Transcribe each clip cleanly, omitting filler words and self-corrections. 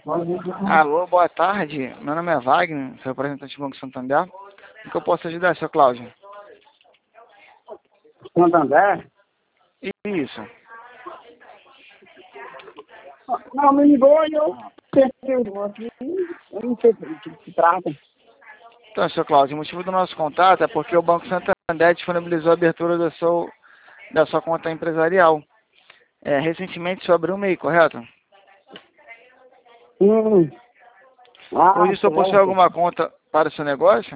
Alô, boa tarde. Meu nome é Wagner, sou representante do Banco Santander. O que eu posso ajudar, seu Cláudio? Santander? Isso. Não, me ligou e eu pensei, eu não sei do que se trata. Então, seu Cláudio, o motivo do nosso contato é porque o Banco Santander disponibilizou a abertura da sua conta empresarial. Recentemente, você abriu um MEI, correto? Hoje o senhor possui Certo. alguma conta para o seu negócio?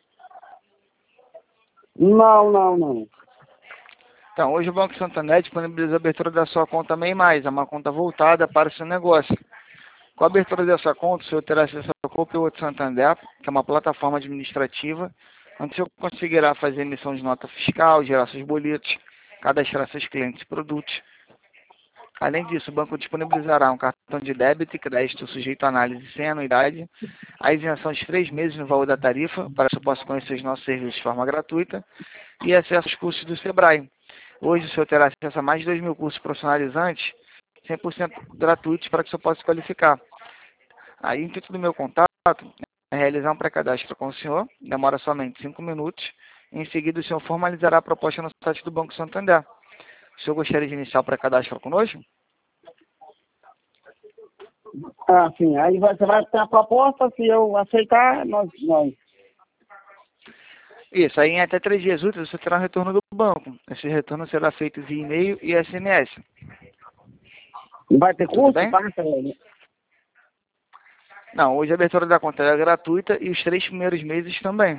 Não. Então, hoje o Banco Santander disponibilizou a abertura da sua conta MEI+, é uma conta voltada para o seu negócio. Com a abertura dessa conta, o senhor terá acesso ao Conteúdo Santander, que é uma plataforma administrativa, onde o senhor conseguirá fazer emissão de nota fiscal, gerar seus boletos, cadastrar seus clientes e produtos. Além disso, o banco disponibilizará um cartão de débito e crédito sujeito à análise sem anuidade, a isenção de 3 meses no valor da tarifa, para que o senhor possa conhecer os nossos serviços de forma gratuita, e acesso aos cursos do Sebrae. Hoje o senhor terá acesso a mais de 2.000 cursos profissionalizantes, 100% gratuitos, para que o senhor possa se qualificar. Aí, o intuito do meu contato é realizar um pré-cadastro com o senhor, demora somente 5 minutos. Em seguida, o senhor formalizará a proposta no site do Banco Santander. O senhor gostaria de iniciar o pré-cadastro conosco? Sim, aí você vai ter a proposta, se eu aceitar, nós. Isso, aí em até 3 dias úteis você terá um retorno do banco. Esse retorno será feito via e-mail e SMS. Vai ter Tudo curso? bem? Não, hoje a abertura da conta é gratuita e os 3 primeiros meses também.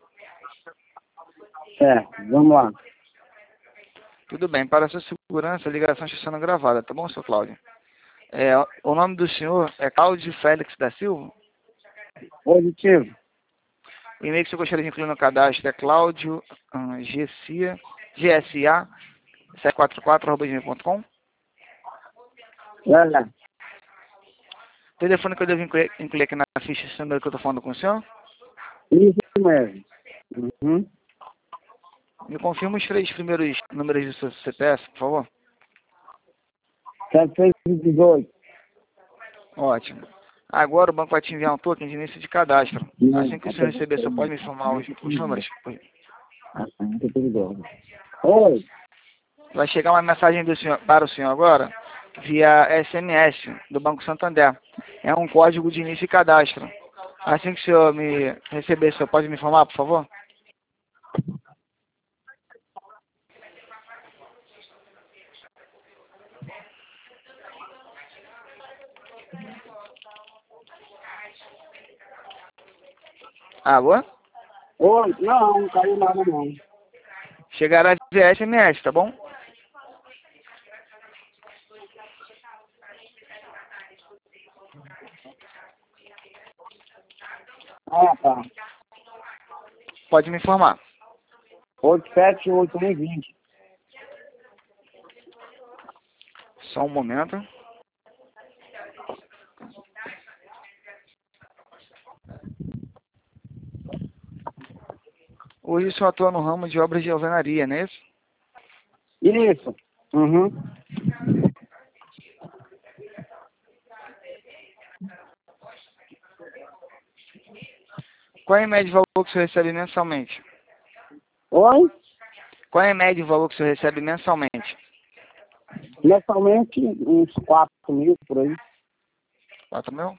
Vamos lá. Tudo bem, para a sua segurança, a ligação está sendo gravada, tá bom, seu Cláudio? O nome do senhor é Cláudio Félix da Silva? Positivo. O e-mail que você gostaria de incluir no cadastro é claudio.gsa744@gmail.com. Olha, O telefone que eu devo incluir aqui na ficha, esse número que eu estou falando com o senhor? isso mesmo. Uhum. Me confirma os 3 primeiros números do seu CPF, por favor. 718. Ótimo. Agora o banco vai te enviar um token de início de cadastro. Assim que o senhor receber, você pode me informar os números? Oi. Vai chegar uma mensagem para o senhor agora, via SMS do Banco Santander. É um código de início de cadastro. Assim que o senhor me receber, o senhor pode me informar, por favor? Alô? Oi. Não caiu nada não. Chegará via SMS, tá bom? Tá. Pode me informar. 878120. Só um momento. Hoje o senhor atua no ramo de obras de alvenaria, não é isso? Isso. Uhum. Qual é a média de valor que o senhor recebe mensalmente? Oi? Qual é a média de valor que o senhor recebe mensalmente? Mensalmente, uns 4.000 por aí. 4.000?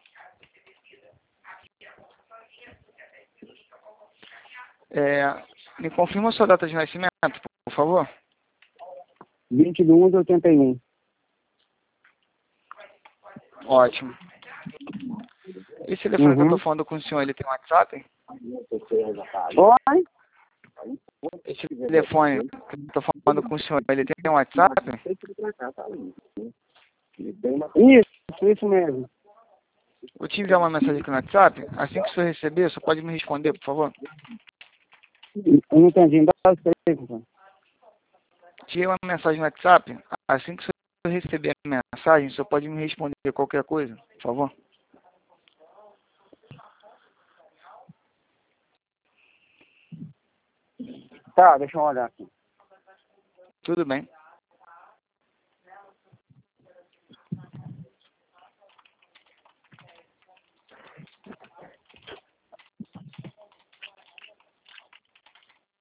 Me confirma a sua data de nascimento, por favor. 20/1/81. Ótimo. Esse telefone que eu estou falando com o senhor, ele tem WhatsApp? Oi? Esse telefone que eu estou falando com o senhor, ele tem WhatsApp? Isso mesmo. Vou te enviar uma mensagem aqui no WhatsApp. Assim que o senhor receber, você pode me responder, por favor? Eu não entendi. Dá os três, então. Tirei uma mensagem no WhatsApp. Assim que o senhor receber a mensagem, o senhor pode me responder qualquer coisa, por favor? Tá, deixa eu olhar aqui. Tudo bem.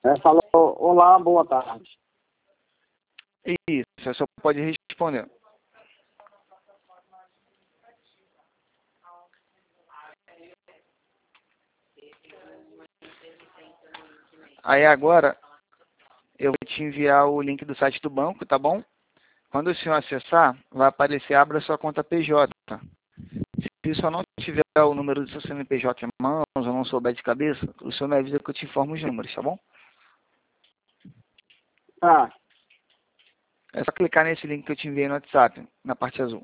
Falou, olá, boa tarde. Isso, você só pode responder. Aí agora, eu vou te enviar o link do site do banco, tá bom? Quando o senhor acessar, vai aparecer abra sua conta PJ. Se o senhor não tiver o número do seu CNPJ em mãos ou não souber de cabeça, o senhor me avisa que eu te informo os números, tá bom? Tá. É só clicar nesse link que eu te enviei no WhatsApp, na parte azul.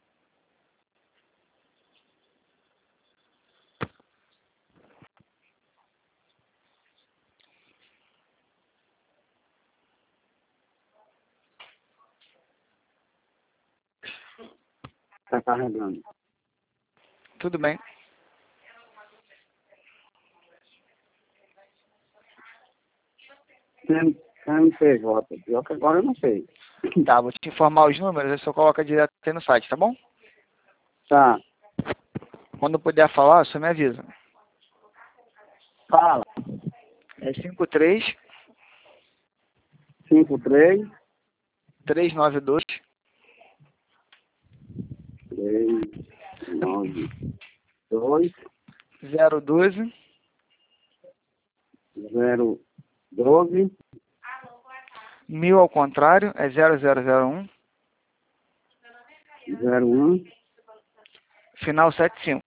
Tá carregando. Tudo bem. CNPJ. Pior que agora eu não sei. Tá, vou te informar os números, aí você coloca direto aí no site, tá bom? Tá. Quando puder falar, você me avisa. Fala. É 53 53 392 392 012 012 1000 ao contrário, é 0001 01 final 75.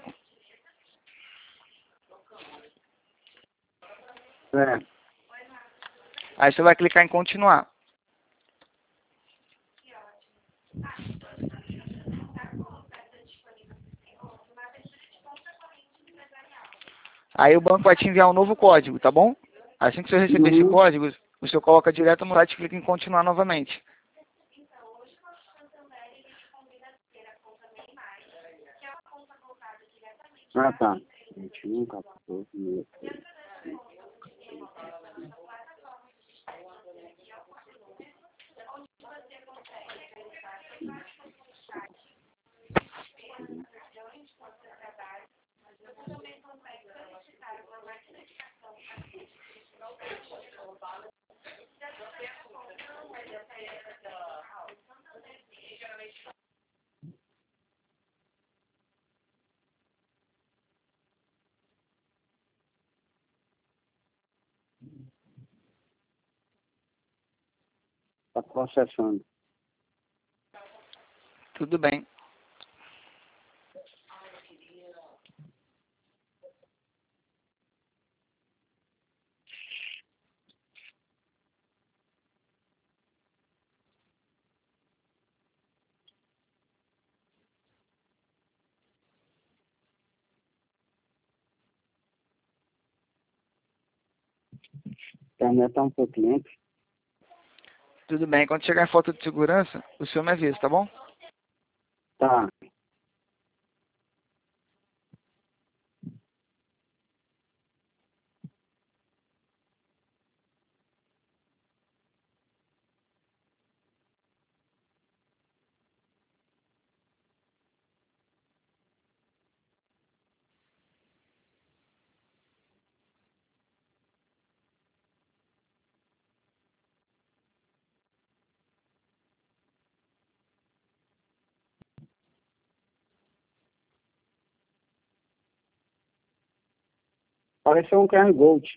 certo. Aí você vai clicar em continuar. Aí o banco vai te enviar um novo código, tá bom? Assim que você receber esse código, o senhor coloca direto no site e clica em continuar novamente. Ah, tá. 21, 14, 16. Tá processando. Tudo bem. A internet tá um pouco lenta. Tudo bem. Quando chegar em foto de segurança, o senhor me avisa, tá bom? Tá. Pareceu um QR Gold.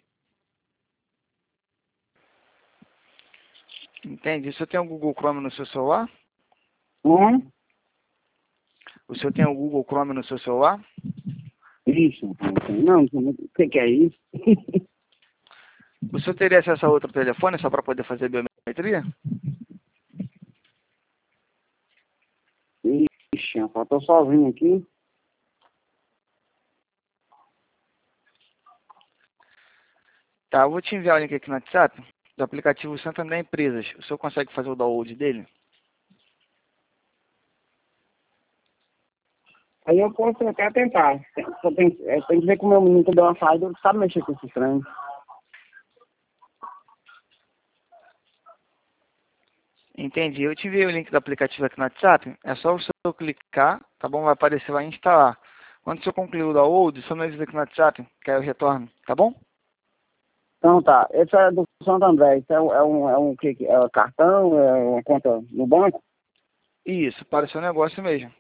Entendi. O senhor tem o Google Chrome no seu celular? O senhor tem o Google Chrome no seu celular? Isso. Não, o que é isso? O senhor teria acesso a outro telefone só para poder fazer biometria? Ixi, eu tô sozinho aqui. Tá, eu vou te enviar o link aqui no WhatsApp do aplicativo Santander Empresas. O senhor consegue fazer o download dele? Aí eu posso até tentar. Tem que ver com o meu menino que deu uma saída, ele sabe mexer com esse trem. Entendi. Eu te enviei o link do aplicativo aqui no WhatsApp. É só o senhor clicar, tá bom? Vai aparecer lá em instalar. Quando o senhor concluir o download, o senhor me avisa aqui no WhatsApp, que aí eu retorno, tá bom? Então tá, esse é do Santo André, isso é um que é cartão, é uma conta no banco? Isso, para o seu negócio mesmo.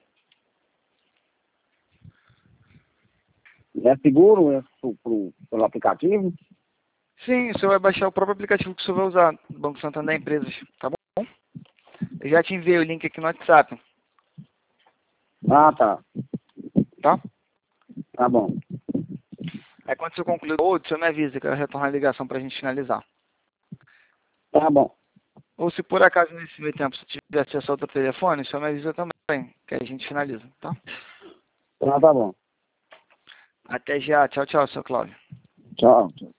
É seguro pelo aplicativo? Sim, você vai baixar o próprio aplicativo que você vai usar, do Banco Santander Empresas, tá bom? Eu já te enviei o link aqui no WhatsApp, Ah, tá. tá? Tá bom. Aí quando você concluir o outro, você me avisa que eu retorno a ligação pra gente finalizar. Tá bom. Ou se por acaso nesse meio tempo você tiver acesso a outro telefone, só me avisa também, que aí a gente finaliza, tá? Tá bom. Até já, tchau, tchau, seu Cláudio. Tchau.